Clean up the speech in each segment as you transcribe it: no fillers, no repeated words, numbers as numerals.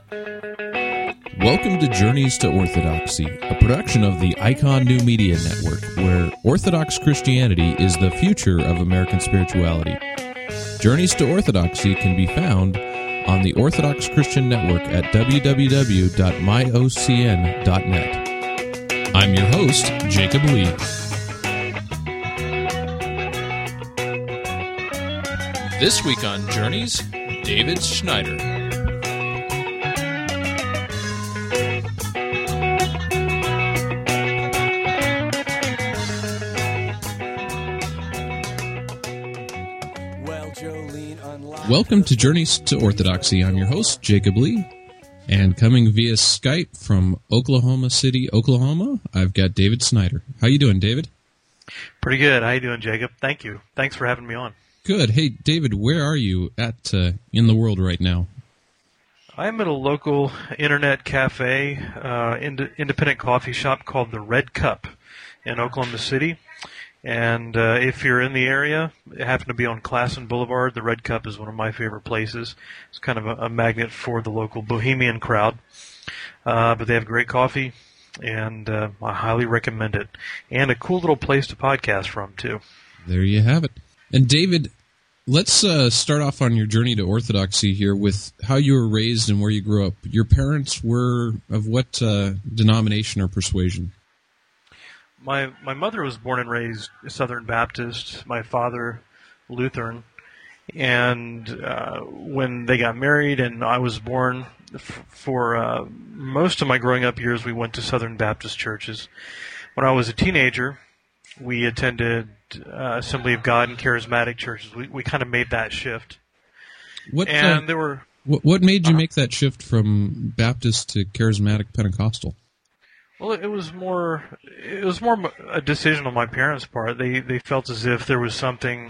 Welcome to Journeys to Orthodoxy, a production of the Icon New Media Network, where Orthodox Christianity is the future of American spirituality. Journeys to Orthodoxy can be found on the Orthodox Christian Network at www.myocn.net. I'm your host, Jacob Lee. This week on Journeys, David Schneider. Welcome to Journeys to Orthodoxy. I'm your host, Jacob Lee, and coming via Skype from Oklahoma City, Oklahoma, I've got David Schneider. How you doing, David? Pretty good. How you doing, Jacob? Thank you. Thanks for having me on. Good. Hey, David, where are you at in the world right now? I'm at a local internet cafe, independent coffee shop called the Red Cup in Oklahoma City. And if you're in the area, it happened to be on Classen Boulevard. The Red Cup is one of my favorite places. It's kind of a magnet for the local bohemian crowd. But they have great coffee, and I highly recommend it. And a cool little place to podcast from, too. There you have it. And David, let's start off on your journey to Orthodoxy here with how you were raised and where you grew up. Your parents were of what denomination or persuasion? My mother was born and raised Southern Baptist, my father Lutheran, and when they got married and I was born, for most of my growing up years we went to Southern Baptist churches. When I was a teenager, we attended Assembly of God and charismatic churches. We kind of made that shift. What made you make that shift from Baptist to charismatic Pentecostal? Well, it was more a decision on my parents' part. They felt as if there was something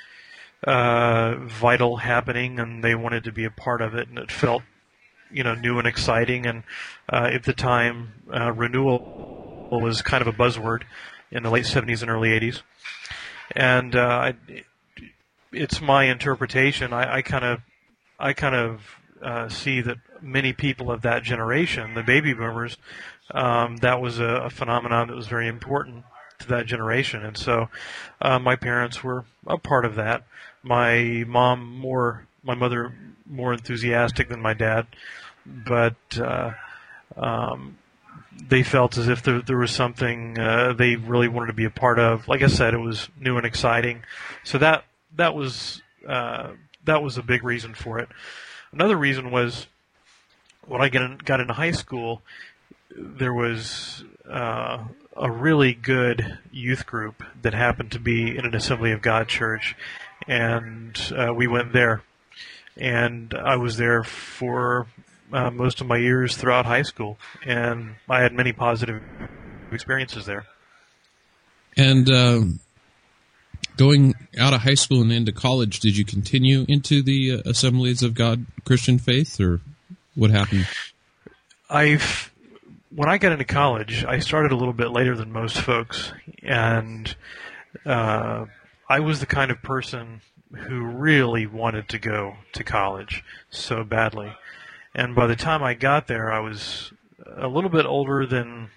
vital happening, and they wanted to be a part of it, and it felt, new and exciting. And at the time, renewal was kind of a buzzword in the late 70s and early 80s. And it's my interpretation. I kind of see that many people of that generation, the baby boomers, that was a phenomenon that was very important to that generation. And so my parents were a part of that. My mother more enthusiastic than my dad, but they felt as if there was something they really wanted to be a part of. Like I said, it was new and exciting. So that was a big reason for it. Another reason was when I got into high school, there was a really good youth group that happened to be in an Assembly of God church, and we went there. And I was there for most of my years throughout high school, and I had many positive experiences there. And going out of high school and into college, did you continue into the Assemblies of God Christian faith, or what happened? When I got into college, I started a little bit later than most folks, and I was the kind of person who really wanted to go to college so badly. And by the time I got there, I was a little bit older than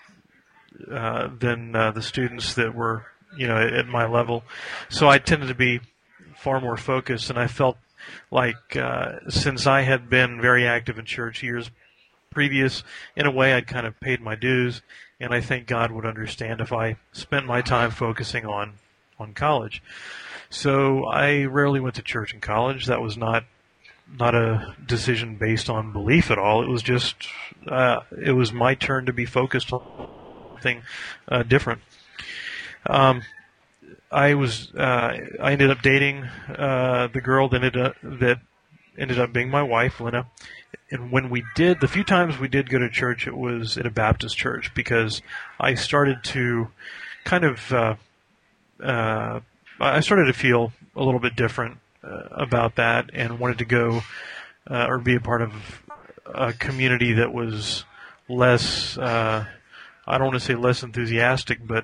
the students that were, at my level. So I tended to be far more focused, and I felt like since I had been very active in church years previous, in a way I'd kind of paid my dues, and I think God would understand if I spent my time focusing on college. So I rarely went to church in college. That was not a decision based on belief at all. It was just it was my turn to be focused on something different. I ended up dating the girl that ended up being my wife, Lena. And when the few times we did go to church, it was at a Baptist church, because I started to kind of I started to feel a little bit different about that, and wanted to go or be a part of a community that was less, I don't want to say less enthusiastic, but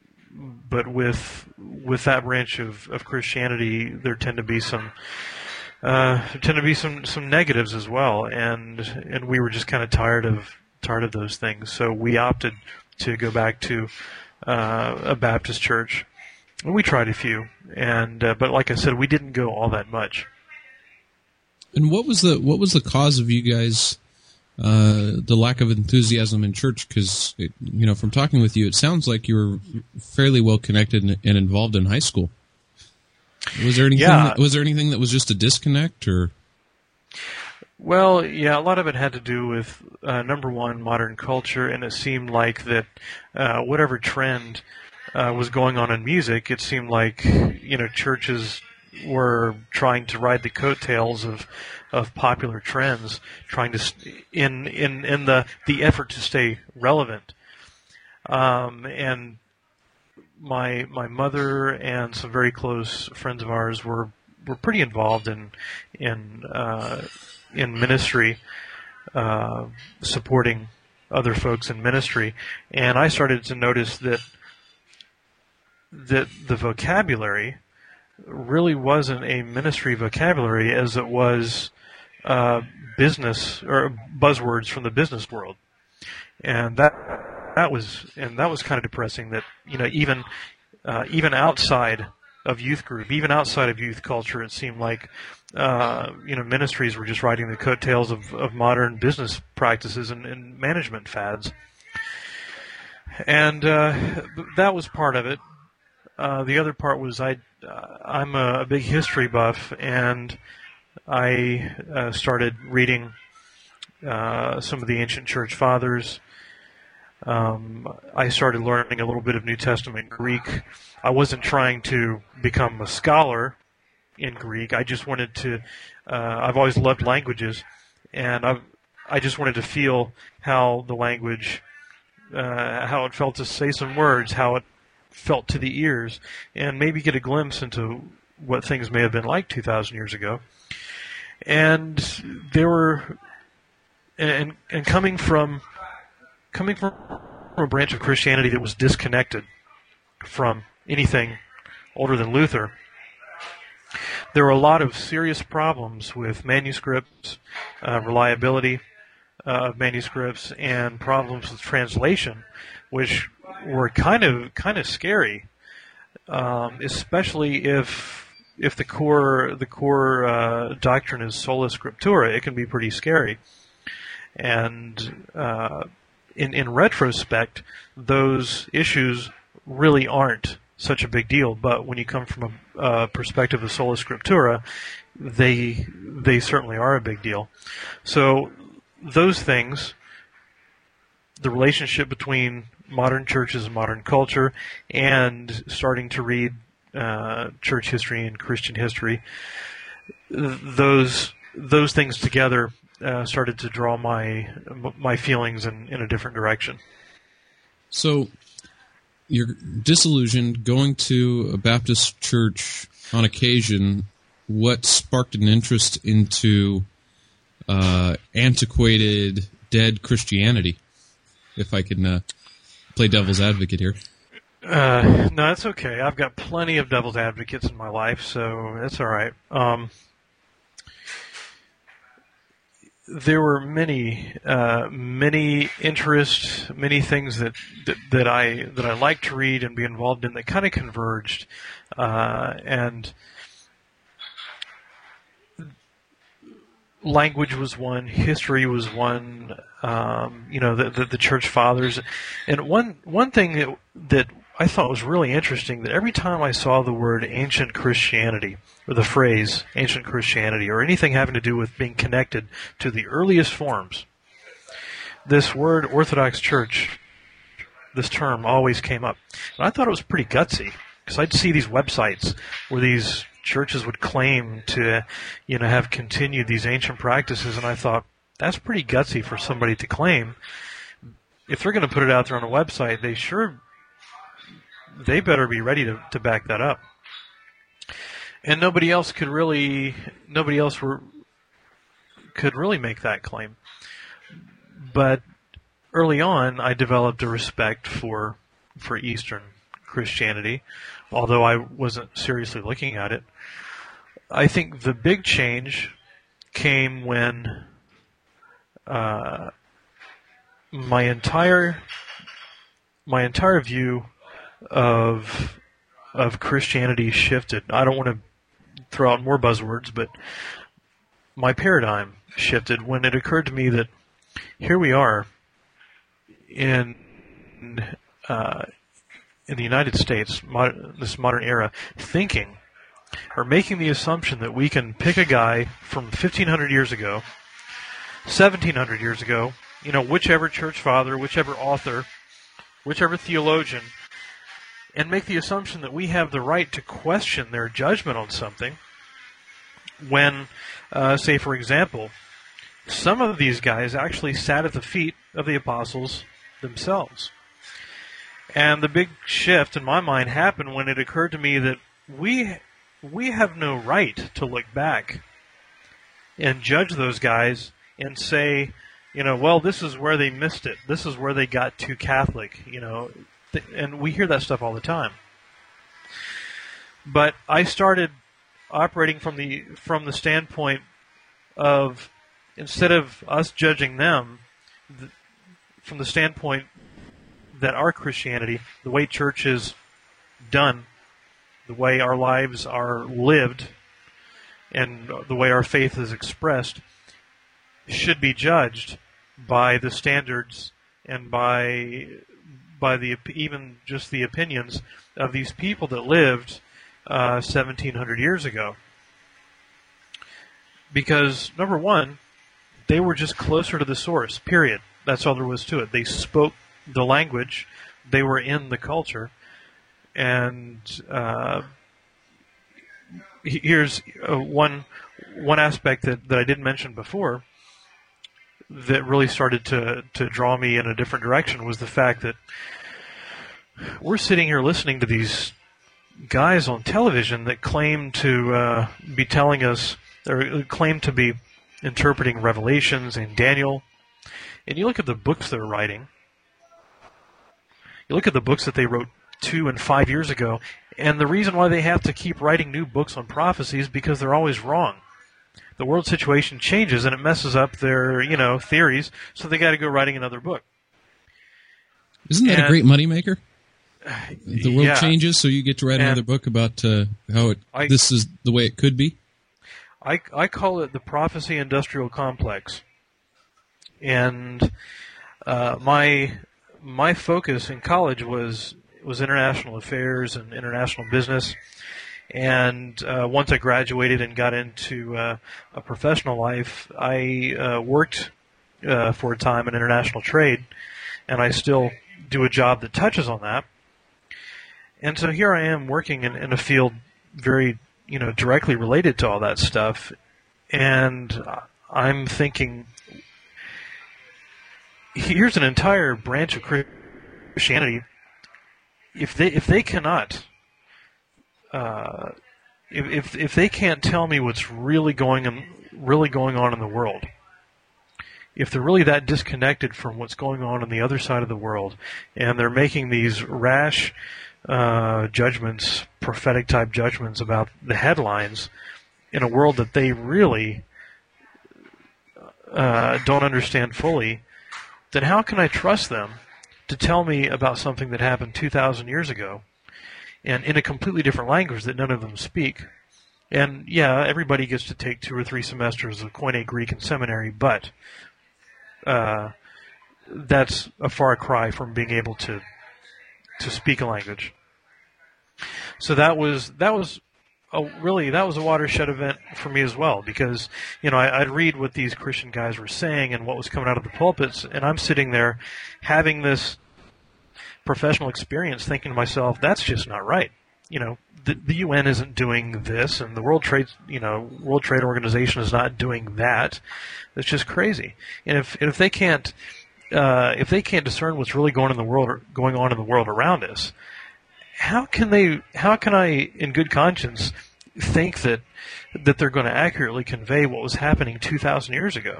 with that branch of Christianity, there tend to be some tend to be some negatives as well, and we were just kind of tired of those things. So we opted to go back to a Baptist church. We tried a few, but like I said, we didn't go all that much. And what was the cause of you guys the lack of enthusiasm in church? Because from talking with you, it sounds like you were fairly well connected and involved in high school. Was there anything? Yeah. Was there anything that was just a disconnect, or? Well, yeah, a lot of it had to do with number one, modern culture, and it seemed like that whatever trend was going on in music, it seemed like churches were trying to ride the coattails of popular trends, trying to in the effort to stay relevant. And my mother and some very close friends of ours were pretty involved in ministry, supporting other folks in ministry, and I started to notice that the vocabulary really wasn't a ministry vocabulary as it was business or buzzwords from the business world, and that was kind of depressing. That even outside of youth group, even outside of youth culture, it seemed like ministries were just riding the coattails of modern business practices and management fads, and that was part of it. The other part was I'm a big history buff, and I started reading some of the ancient church fathers. I started learning a little bit of New Testament Greek. I wasn't trying to become a scholar in Greek. I just wanted to. I've always loved languages, and I just wanted to feel how the language, how it felt to say some words, how it felt to the ears, and maybe get a glimpse into what things may have been like 2,000 years ago. And there were, and coming from a branch of Christianity that was disconnected from anything older than Luther, there were a lot of serious problems with manuscripts, reliability of manuscripts, and problems with translation, which were kind of scary, especially if the core doctrine is sola scriptura. It can be pretty scary, and in retrospect, those issues really aren't such a big deal. But when you come from a perspective of sola scriptura, they certainly are a big deal. So those things, the relationship between modern churches and modern culture, and starting to read church history and Christian history, those things together started to draw my feelings in a different direction. So you're disillusioned, going to a Baptist church on occasion. What sparked an interest into antiquated, dead Christianity? If I can play devil's advocate here. No, that's okay. I've got plenty of devil's advocates in my life, so that's all right. There were many interests, many things that I like to read and be involved in that kind of converged, and language was one, history was one, the church fathers, and one thing that I thought was really interesting, that every time I saw the word ancient Christianity, or the phrase ancient Christianity, or anything having to do with being connected to the earliest forms, this word Orthodox Church, this term always came up. And I thought it was pretty gutsy, because I'd see these websites where these churches would claim to, have continued these ancient practices, and I thought, that's pretty gutsy for somebody to claim. If they're going to put it out there on a website, they better be ready to back that up. And nobody else could really make that claim. But early on, I developed a respect for Eastern Christianity, although I wasn't seriously looking at it. I think the big change came when my entire view of Christianity shifted. I don't want to throw out more buzzwords, but my paradigm shifted when it occurred to me that here we are in the United States, this modern era, thinking or making the assumption that we can pick a guy from 1,500 years ago, 1,700 years ago, whichever church father, whichever author, whichever theologian, and make the assumption that we have the right to question their judgment on something when, say for example, some of these guys actually sat at the feet of the apostles themselves. And the big shift in my mind happened when it occurred to me that we have no right to look back and judge those guys and say, well, this is where they missed it. This is where they got too Catholic, and we hear that stuff all the time. But I started operating from the standpoint of, instead of us judging them, from the standpoint that our Christianity, the way church is done, the way our lives are lived, and the way our faith is expressed, should be judged by the standards and by the even just the opinions of these people that lived 1,700 years ago. Because, number one, they were just closer to the source, period. That's all there was to it. They spoke the language. They were in the culture. And here's one aspect that I didn't mention before that really started to draw me in a different direction was the fact that we're sitting here listening to these guys on television that claim to be telling us, or claim to be interpreting Revelations and Daniel. And you look at the books they're writing, you look at the books that they wrote 2 and 5 years ago, and the reason why they have to keep writing new books on prophecy is because they're always wrong. The world situation changes and it messes up their, theories, so they got to go writing another book. Isn't that a great moneymaker? The world changes, so you get to write another book about how this is the way it could be? I call it the prophecy industrial complex. And my focus in college was international affairs and international business. And once I graduated and got into a professional life, I worked for a time in international trade, and I still do a job that touches on that. And so here I am working in a field very, directly related to all that stuff, and I'm thinking, here's an entire branch of Christianity. If they cannot, if they can't tell me what's really going on in the world, if they're really that disconnected from what's going on the other side of the world, and they're making these rash judgments, prophetic type judgments about the headlines in a world that they really don't understand fully, then how can I trust them to tell me about something that happened 2,000 years ago and in a completely different language that none of them speak? And yeah, everybody gets to take 2 or 3 semesters of Koine Greek in seminary, but that's a far cry from being able to speak a language. So that was a watershed event for me as well, because I'd read what these Christian guys were saying and what was coming out of the pulpits, and I'm sitting there having this professional experience, thinking to myself, that's just not right. The UN isn't doing this, and the World Trade Organization is not doing that. It's just crazy. And if they can't discern what's really going on in the world around us, how can I, in good conscience, think that they're going to accurately convey what was happening 2,000 years ago?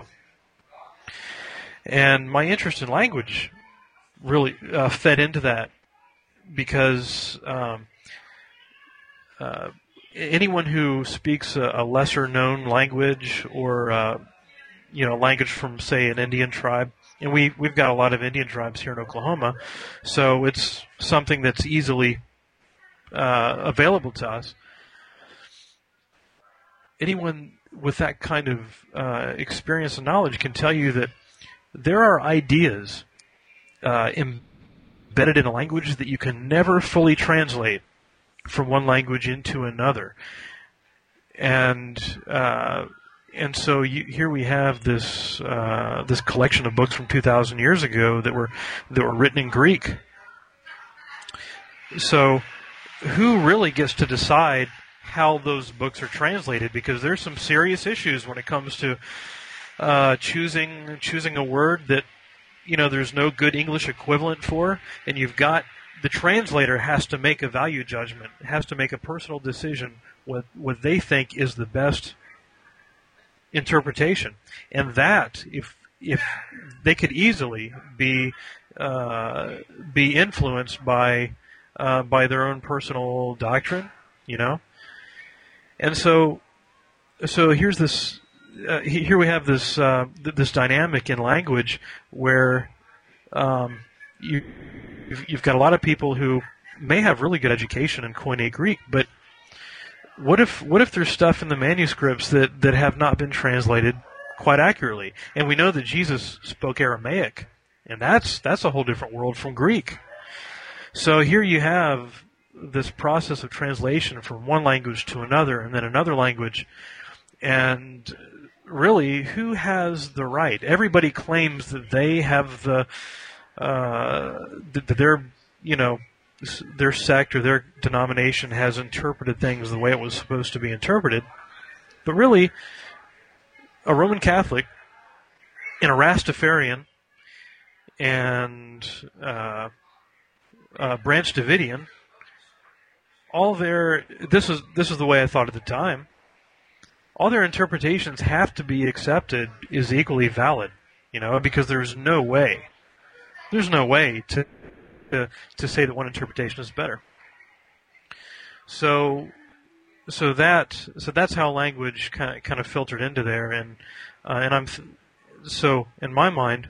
And my interest in language really fed into that, because anyone who speaks a lesser-known language or language from, say, an Indian tribe, and we've got a lot of Indian tribes here in Oklahoma, so it's something that's easily available to us. Anyone with that kind of experience and knowledge can tell you that there are ideas embedded in a language that you can never fully translate from one language into another, and so here we have this collection of books from 2,000 years ago that were written in Greek. So, who really gets to decide how those books are translated? Because there's some serious issues when it comes to choosing a word that there's no good English equivalent for, and you've got the translator has to make a value judgment, has to make a personal decision what they think is the best interpretation, and that if they could easily be influenced by their own personal doctrine, and so here's this. Here we have this this dynamic in language where you've got a lot of people who may have really good education in Koine Greek, but what if there's stuff in the manuscripts that have not been translated quite accurately? And we know that Jesus spoke Aramaic, and that's a whole different world from Greek. So here you have this process of translation from one language to another, and then another language, and really, who has the right? Everybody claims that they have their sect or their denomination has interpreted things the way it was supposed to be interpreted. But really, a Roman Catholic and a Rastafarian and Branch Davidian, this is the way I thought at the time, all their interpretations have to be accepted as equally valid, because there's no way to say that one interpretation is better. So that's how language kind of filtered into there, and so in my mind,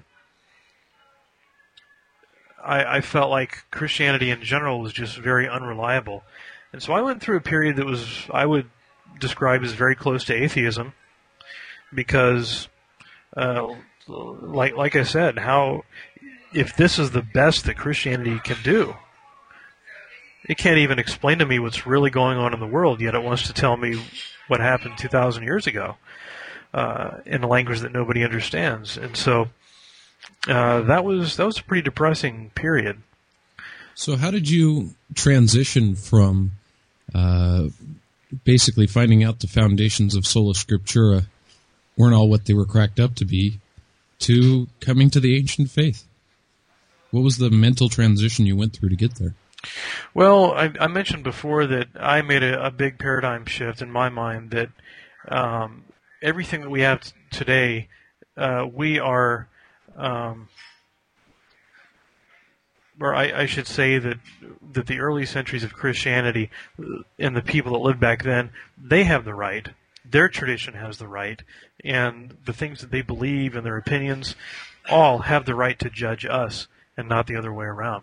I felt like Christianity in general was just very unreliable, and so I went through a period that I would describe as very close to atheism, because like I said, if this is the best that Christianity can do, it can't even explain to me what's really going on in the world, yet it wants to tell me what happened 2,000 years ago in a language that nobody understands. And so that was a pretty depressing period. So how did you transition from basically finding out the foundations of Sola Scriptura weren't all what they were cracked up to be, to coming to the ancient faith? What was the mental transition you went through to get there? Well, I mentioned before that I made a big paradigm shift in my mind, that everything that we have today, we are, or I should say that the early centuries of Christianity and the people that lived back then, they have the right. Their tradition has the right, and the things that they believe and their opinions all have the right to judge us, and not the other way around.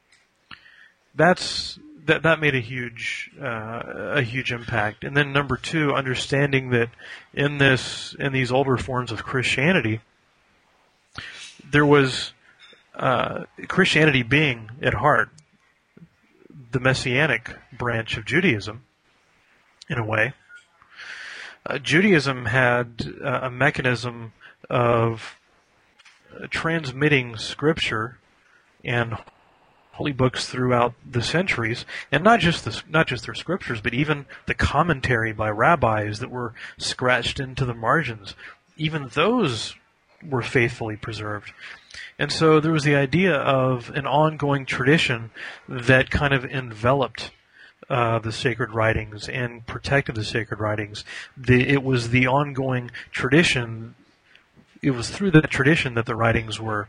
That made a huge impact. And then number two, understanding that in these older forms of Christianity, there was Christianity being at heart the Messianic branch of Judaism, in a way. Judaism had a mechanism of transmitting Scripture and holy books throughout the centuries, and not just their scriptures, but even the commentary by rabbis that were scratched into the margins. Even those were faithfully preserved. And so there was the idea of an ongoing tradition that kind of enveloped the sacred writings and protected the sacred writings. It was the ongoing tradition. It was through that tradition that the writings were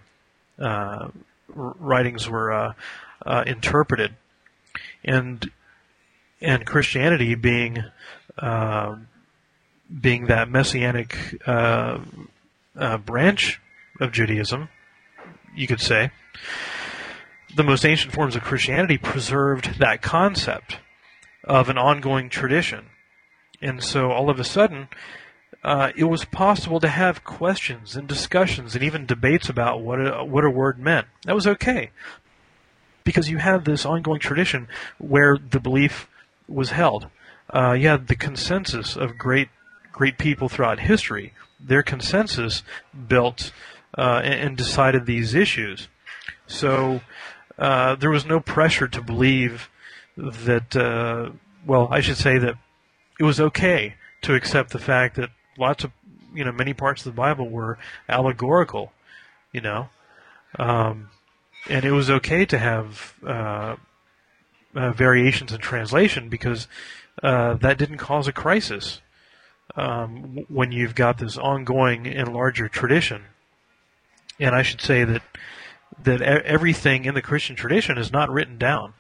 interpreted, and and Christianity being that messianic branch of Judaism, you could say, the most ancient forms of Christianity preserved that concept of an ongoing tradition. And so all of a sudden, it was possible to have questions and discussions and even debates about what a word meant. That was okay, because you had this ongoing tradition where the belief was held. You had the consensus of great people throughout history. Their consensus built and decided these issues. So there was no pressure to believe that, I should say that it was okay to accept the fact that many parts of the Bible were allegorical, and it was okay to have variations in translation, because that didn't cause a crisis when you've got this ongoing and larger tradition. And I should say that everything in the Christian tradition is not written down,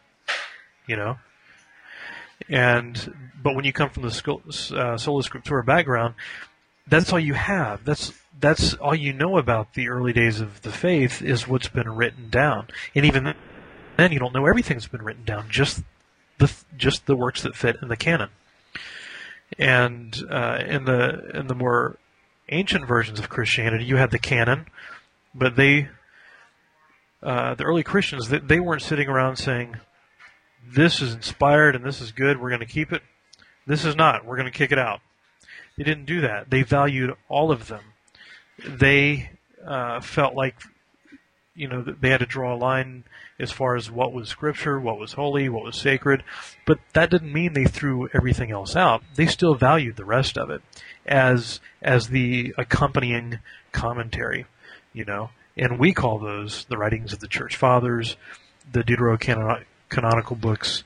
but when you come from the sola scriptura background, that's all you have. That's all you know about the early days of the faith, is what's been written down. And even then, you don't know everything that's been written down, just the works that fit in the canon. And in the more ancient versions of Christianity, you had the canon, but the early Christians, they weren't sitting around saying, this is inspired and this is good, we're going to keep it. This is not, we're going to kick it out. They didn't do that. They valued all of them. They felt like, they had to draw a line as far as what was Scripture, what was holy, what was sacred. But that didn't mean they threw everything else out. They still valued the rest of it as the accompanying commentary, And we call those the writings of the Church Fathers, the Deuterocanonical books.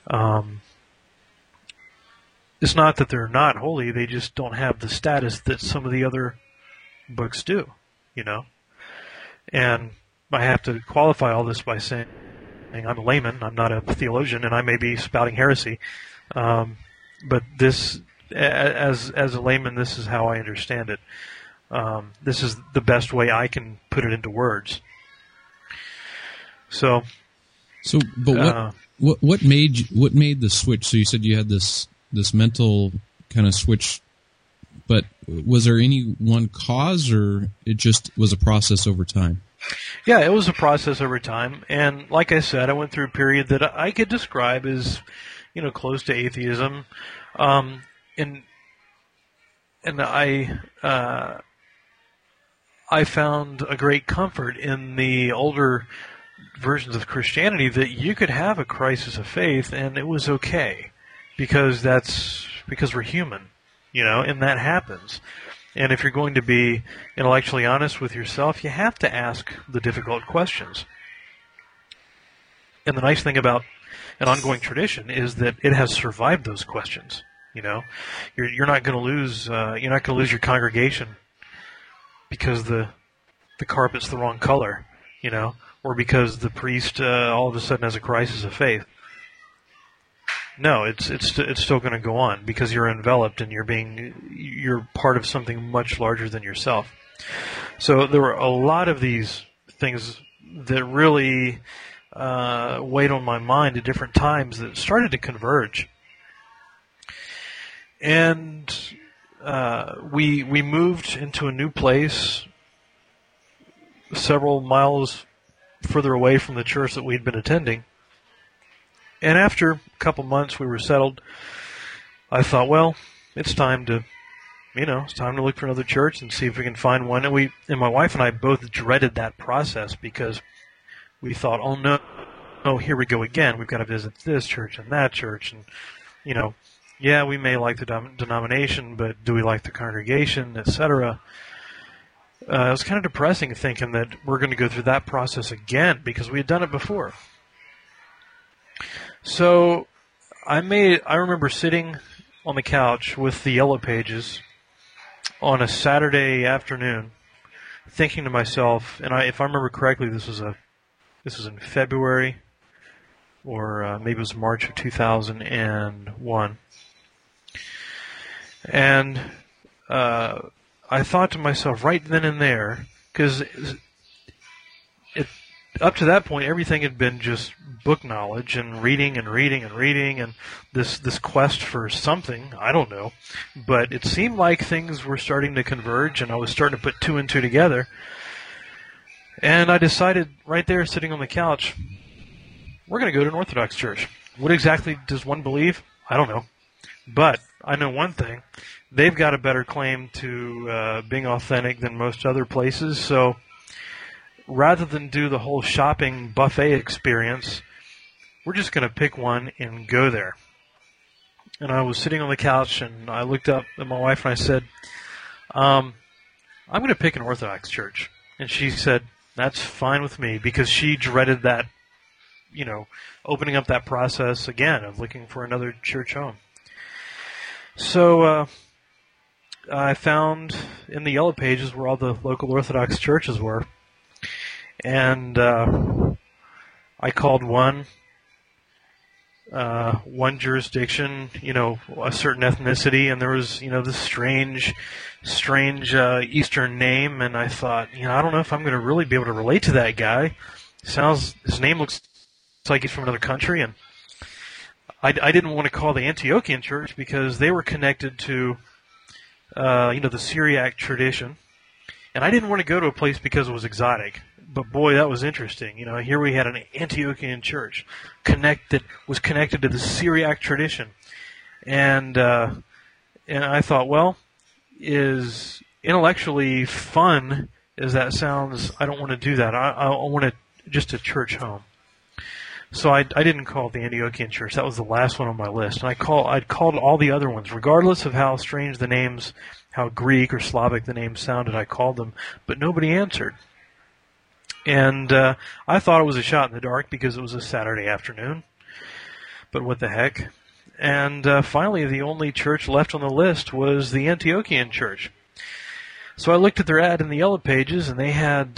It's not that they're not holy, they just don't have the status that some of the other books do, And I have to qualify all this by saying I'm a layman, I'm not a theologian, and I may be spouting heresy. But this, as a layman, this is how I understand it. This is the best way I can put it into words. But what made the switch? So you said you had this mental kind of switch, but was there any one cause, or it just was a process over time? Yeah, it was a process over time, and like I said, I went through a period that I could describe as, close to atheism, and I found a great comfort in the older versions of Christianity that you could have a crisis of faith and it was okay, because we're human, and that happens. And if you're going to be intellectually honest with yourself, you have to ask the difficult questions. And the nice thing about an ongoing tradition is that it has survived those questions. You're not going to lose your congregation because the carpet's the wrong color, or because the priest all of a sudden has a crisis of faith. No, it's still going to go on, because you're enveloped and you're part of something much larger than yourself. So there were a lot of these things that really weighed on my mind at different times that started to converge. And we moved into a new place several miles further away from the church that we'd been attending. And after a couple months we were settled, I thought, well, it's time to look for another church and see if we can find one. And my wife and I both dreaded that process, because we thought, oh no, here we go again. We've got to visit this church and that church, and yeah, we may like the denomination, but do we like the congregation, etc. It was kind of depressing thinking that we're going to go through that process again, because we had done it before. So I remember sitting on the couch with the Yellow Pages on a Saturday afternoon, thinking to myself, and if I remember correctly, this was in February or maybe it was March of 2001. And I thought to myself right then and there, because up to that point, everything had been just book knowledge and reading and reading and reading and this quest for something, I don't know. But it seemed like things were starting to converge, and I was starting to put two and two together. And I decided right there, sitting on the couch, we're going to go to an Orthodox church. What exactly does one believe? I don't know. But I know one thing. They've got a better claim to being authentic than most other places, so rather than do the whole shopping buffet experience, we're just going to pick one and go there. And I was sitting on the couch, and I looked up at my wife, and I said, I'm going to pick an Orthodox church. And she said, that's fine with me, because she dreaded that, opening up that process again of looking for another church home. So I found in the Yellow Pages where all the local Orthodox churches were. And I called one jurisdiction, a certain ethnicity, and there was, this strange Eastern name, and I thought, I don't know if I'm going to really be able to relate to that guy. His name looks like he's from another country, and I didn't want to call the Antiochian church because they were connected to, the Syriac tradition, and I didn't want to go to a place because it was exotic. But boy, that was interesting. Here we had an Antiochian church was connected to the Syriac tradition, and I thought, well, as intellectually fun as that sounds, I don't want to do that. I want just a church home. So I didn't call it the Antiochian church. That was the last one on my list, and I'd called all the other ones, regardless of how strange the names, how Greek or Slavic the names sounded. I called them, but nobody answered. And I thought it was a shot in the dark because it was a Saturday afternoon. But what the heck? And finally, the only church left on the list was the Antiochian church. So I looked at their ad in the Yellow Pages, and they had,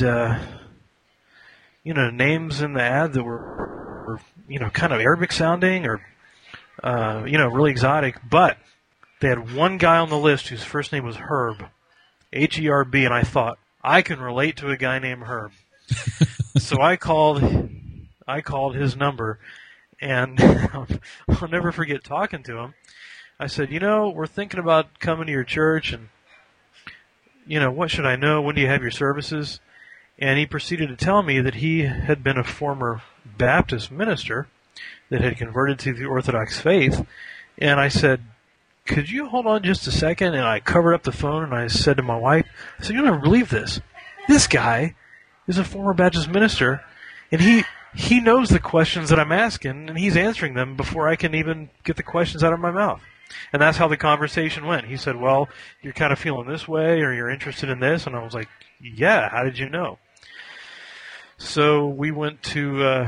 names in the ad that were kind of Arabic sounding or, really exotic. But they had one guy on the list whose first name was Herb, H-E-R-B, and I thought, I can relate to a guy named Herb. So I called his number, and I'll never forget talking to him. I said, we're thinking about coming to your church, and, what should I know? When do you have your services? And he proceeded to tell me that he had been a former Baptist minister that had converted to the Orthodox faith. And I said, could you hold on just a second? And I covered up the phone, and I said to my wife, I said, you'll never believe this. This guy is a former Baptist minister, and he knows the questions that I'm asking, and he's answering them before I can even get the questions out of my mouth. And that's how the conversation went. He said, well, you're kind of feeling this way, or you're interested in this, and I was like, yeah, how did you know? So we went to,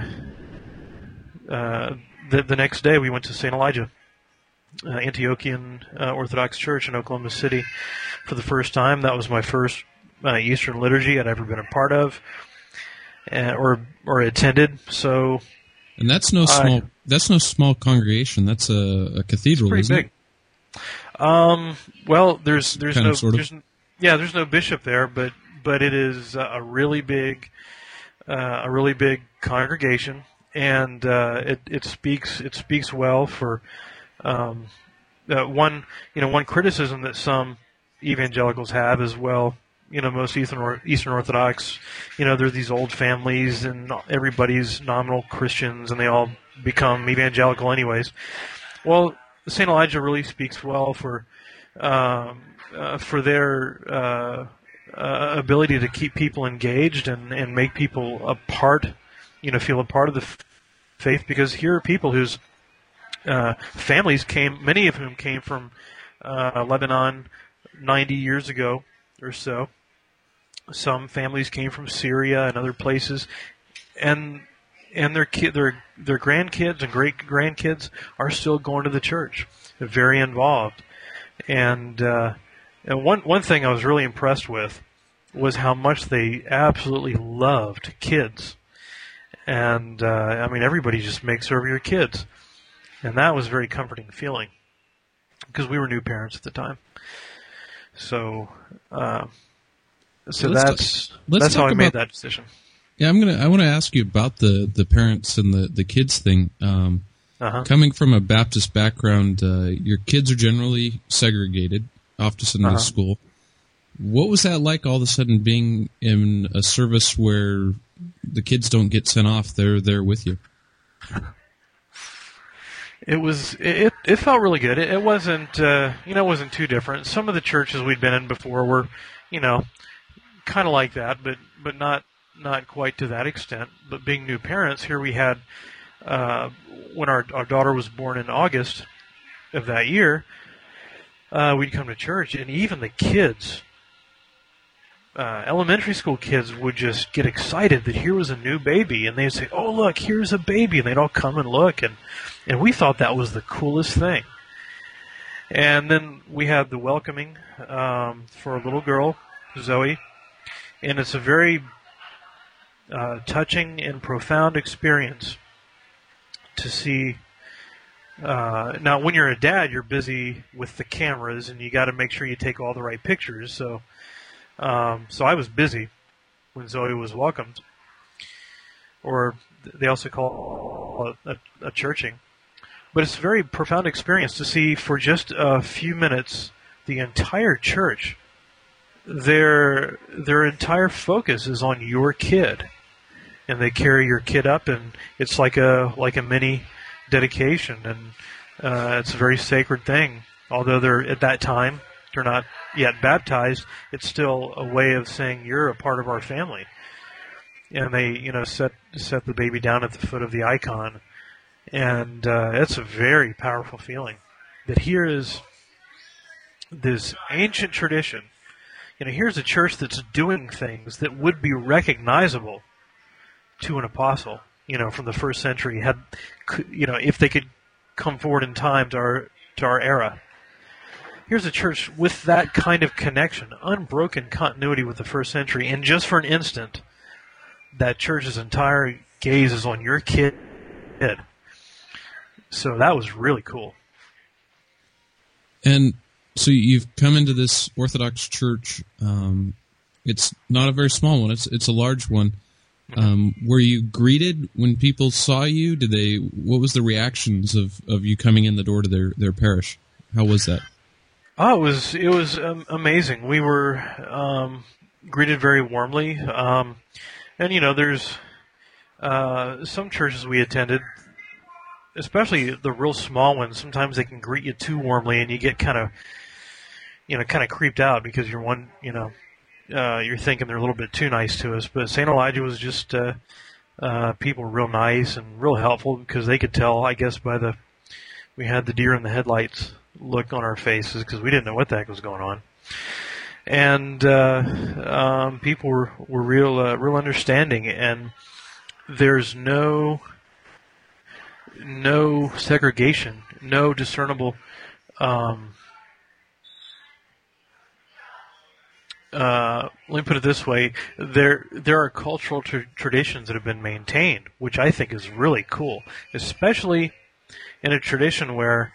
the next day we went to St. Elijah, Antiochian Orthodox Church in Oklahoma City for the first time. That was my first Eastern liturgy I'd ever been a part of, or attended. So, and that's no small congregation. That's a cathedral. It's pretty big. Well, there's no bishop there, but it is a really big congregation, and it speaks well for one criticism that some evangelicals have as well. Most Eastern Orthodox, they're these old families and everybody's nominal Christians and they all become evangelical anyways. Well, St. Elijah really speaks well for their ability to keep people engaged and make people a part, feel a part of the faith, because here are people whose families many of whom came from Lebanon 90 years ago or so. Some families came from Syria and other places, and their grandkids and great grandkids are still going to the church. They're very involved, and one thing I was really impressed with was how much they absolutely loved kids. And, I mean, everybody just makes over your kids. And that was a very comforting feeling, because we were new parents at the time. So, that's how I made that decision. Yeah, I want to ask you about the parents and the kids thing. Coming from a Baptist background, your kids are generally segregated off to Sunday school. What was that like all of a sudden being in a service where the kids don't get sent off? They're there with you. It felt really good. It wasn't, it wasn't too different. Some of the churches we'd been in before were, kind of like that, but not quite to that extent. But being new parents, here we had, when our daughter was born in August of that year, we'd come to church, and even the kids, elementary school kids, would just get excited that here was a new baby, and they'd say, "Oh, look, here's a baby," and they'd all come and look, and we thought that was the coolest thing. And then we had the welcoming for a little girl, Zoe, and it's a very touching and profound experience to see. Now, when you're a dad, you're busy with the cameras, and you got to make sure you take all the right pictures. So I was busy when Zoe was welcomed, or they also call it a churching. But it's a very profound experience to see for just a few minutes the entire church. Their entire focus is on your kid, and they carry your kid up, and it's like a mini dedication, and it's a very sacred thing. Although at that time they're not yet baptized, it's still a way of saying you're a part of our family. And they set the baby down at the foot of the icon, and it's a very powerful feeling that here is this ancient tradition. Here's a church that's doing things that would be recognizable to an apostle, from the first century, if they could come forward in time to our era. Here's a church with that kind of connection, unbroken continuity with the first century, and just for an instant, that church's entire gaze is on your kid. So that was really cool. And so you've come into this Orthodox church. It's not a very small one. It's a large one. Were you greeted when people saw you? What was the reactions of you coming in the door to their parish? How was that? Oh, it was amazing. We were greeted very warmly. And there's some churches we attended, especially the real small ones. Sometimes they can greet you too warmly, and you get kind of creeped out because you're thinking they're a little bit too nice to us. But St. Elijah was just people were real nice and real helpful, because they could tell, I guess, we had the deer in the headlights look on our faces, because we didn't know what the heck was going on. And people were real understanding, and there's no segregation, no discernible let me put it this way: there are cultural traditions that have been maintained, which I think is really cool, especially in a tradition where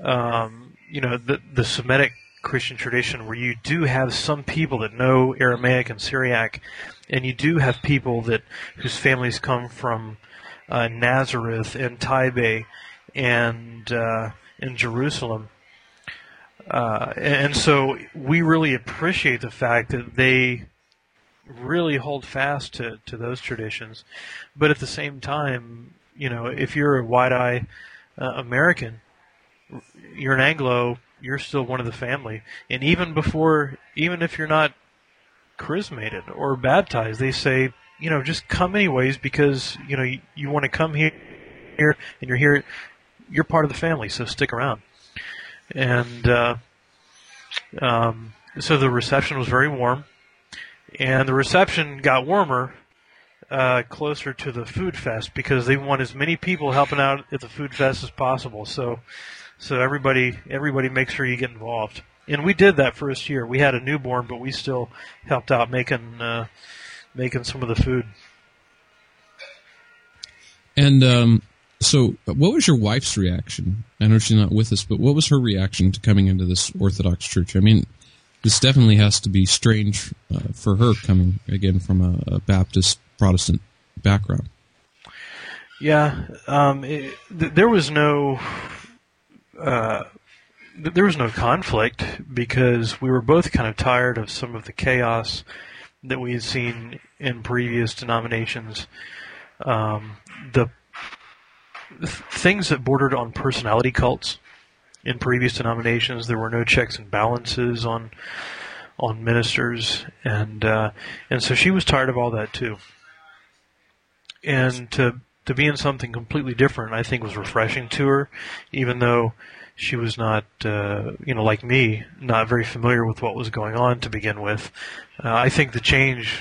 the Semitic Christian tradition, where you do have some people that know Aramaic and Syriac, and you do have people whose families come from Nazareth and Tibet and in Jerusalem. And so we really appreciate the fact that they really hold fast to those traditions. But at the same time, if you're a wide-eye American, you're an Anglo, you're still one of the family. And even if you're not chrismated or baptized, they say, just come anyways, because, you want to come here and you're here, you're part of the family, so stick around. And so the reception was very warm, and the reception got warmer closer to the food fest, because they want as many people helping out at the food fest as possible. So everybody makes sure you get involved. And we did that first year. We had a newborn, but we still helped out making some of the food. And so what was your wife's reaction? I know she's not with us, but what was her reaction to coming into this Orthodox church? I mean, this definitely has to be strange for her coming, again, from a Baptist Protestant background. Yeah, there was no conflict because we were both kind of tired of some of the chaos that we had seen in previous denominations. The things that bordered on personality cults in previous denominations. There were no checks and balances on ministers, and so she was tired of all that too. And to be in something completely different, I think, was refreshing to her, even though she was not, like me, not very familiar with what was going on to begin with. I think the change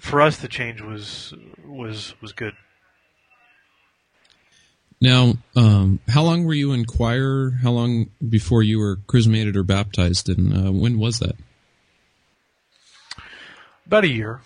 was good. Now, how long were you in choir? How long before you were chrismated or baptized, and when was that? About a year.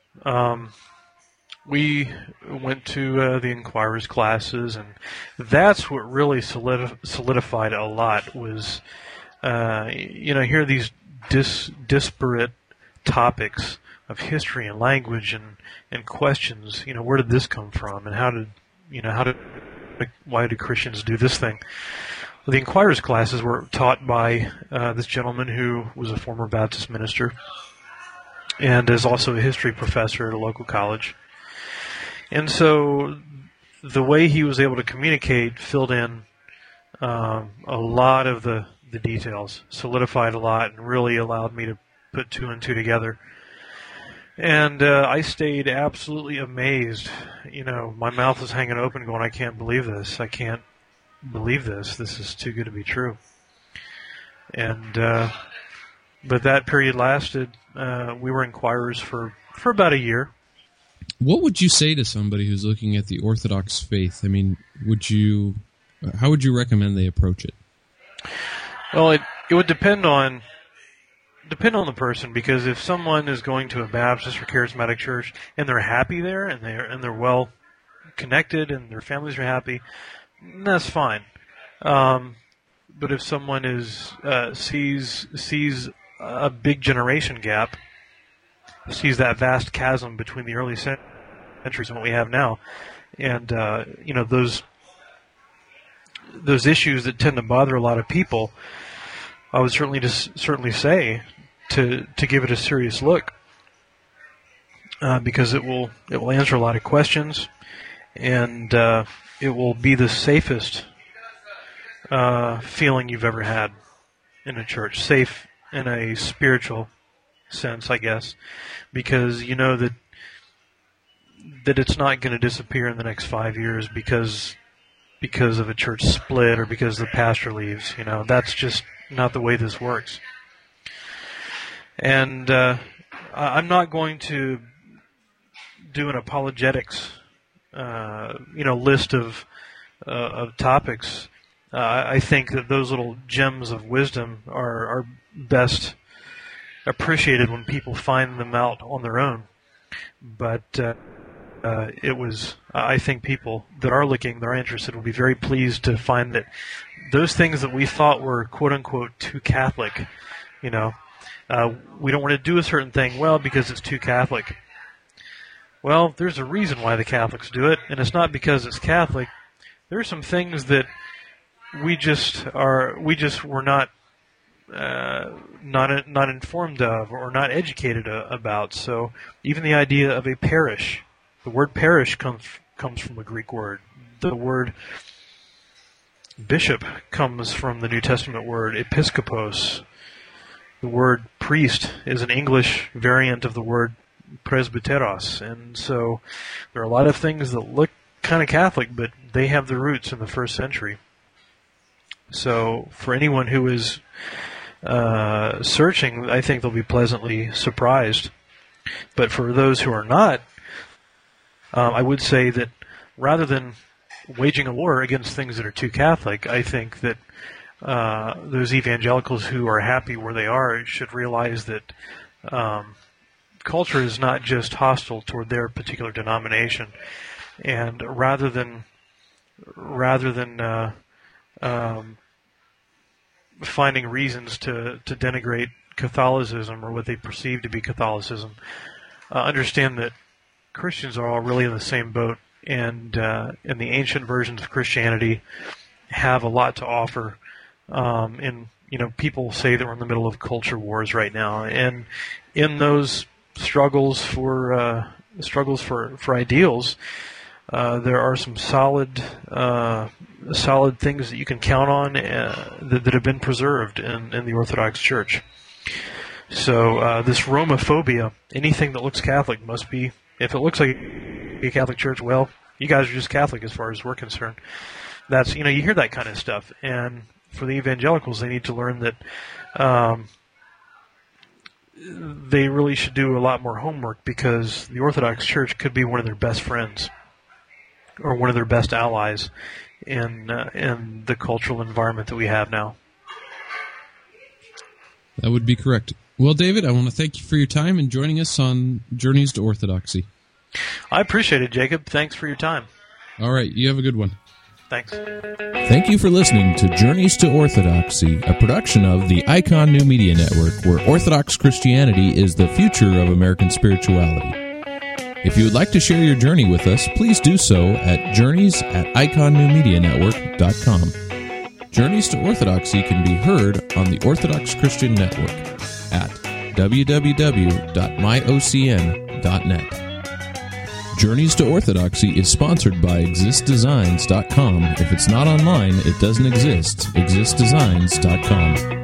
We went to the inquirers classes, and that's what really solidified a lot was, here are these disparate topics of history and language and questions. Where did this come from, and why do Christians do this thing? Well, the inquirers classes were taught by this gentleman who was a former Baptist minister and is also a history professor at a local college. And so the way he was able to communicate filled in a lot of the details, solidified a lot, and really allowed me to put two and two together. And I stayed absolutely amazed. My mouth was hanging open going, I can't believe this. I can't believe this. This is too good to be true. And but that period lasted. We were inquirers for about a year. What would you say to somebody who's looking at the Orthodox faith? I mean, how would you recommend they approach it? Well, it would depend on the person, because if someone is going to a Baptist or charismatic church and they're happy there and they're well connected and their families are happy, that's fine. But if someone sees a big generation gap, sees that vast chasm between the early centuries and what we have now, and those issues that tend to bother a lot of people, I would certainly say to give it a serious look, because it will answer a lot of questions, and it will be the safest feeling you've ever had in a church, safe in a spiritual sense, I guess, because you know that it's not going to disappear in the next 5 years because of a church split or because the pastor leaves. That's just not the way this works. And I'm not going to do an apologetics list of topics. I think that those little gems of wisdom are best appreciated when people find them out on their own. But I think people that are looking, that are interested, will be very pleased to find that those things that we thought were quote unquote too Catholic, we don't want to do a certain thing, because it's too Catholic. Well, there's a reason why the Catholics do it, and it's not because it's Catholic. There are some things that we just were not informed of or not educated about. So even the idea of a parish, the word parish comes from a Greek word. The word bishop comes from the New Testament word episkopos. The word priest is an English variant of the word presbyteros. And so there are a lot of things that look kind of Catholic, but they have their roots in the first century. So for anyone who is searching, I think they'll be pleasantly surprised. But for those who are not, I would say that rather than waging a war against things that are too Catholic, I think that those evangelicals who are happy where they are should realize that culture is not just hostile toward their particular denomination. And rather than rather than finding reasons to denigrate Catholicism or what they perceive to be Catholicism. Understand that Christians are all really in the same boat, and the ancient versions of Christianity have a lot to offer. And people say that we're in the middle of culture wars right now, and in those struggles for ideals, there are some solid things that you can count on that have been preserved in the Orthodox Church. So this Romophobia, anything that looks Catholic must be, if it looks like a Catholic church, well, you guys are just Catholic as far as we're concerned. That's, you hear that kind of stuff. And for the evangelicals, they need to learn that they really should do a lot more homework, because the Orthodox Church could be one of their best friends or one of their best allies in the cultural environment that we have now. That would be correct. Well, David, I want to thank you for your time and joining us on Journeys to Orthodoxy. I appreciate it, Jacob. Thanks for your time. All right. You have a good one. Thanks. Thank you for listening to Journeys to Orthodoxy, a production of the Icon New Media Network, where Orthodox Christianity is the future of American spirituality. If you would like to share your journey with us, please do so at journeys@iconnewmedianetwork.com. Journeys to Orthodoxy can be heard on the Orthodox Christian Network at www.myocn.net. Journeys to Orthodoxy is sponsored by ExistDesigns.com. If it's not online, it doesn't exist. ExistDesigns.com.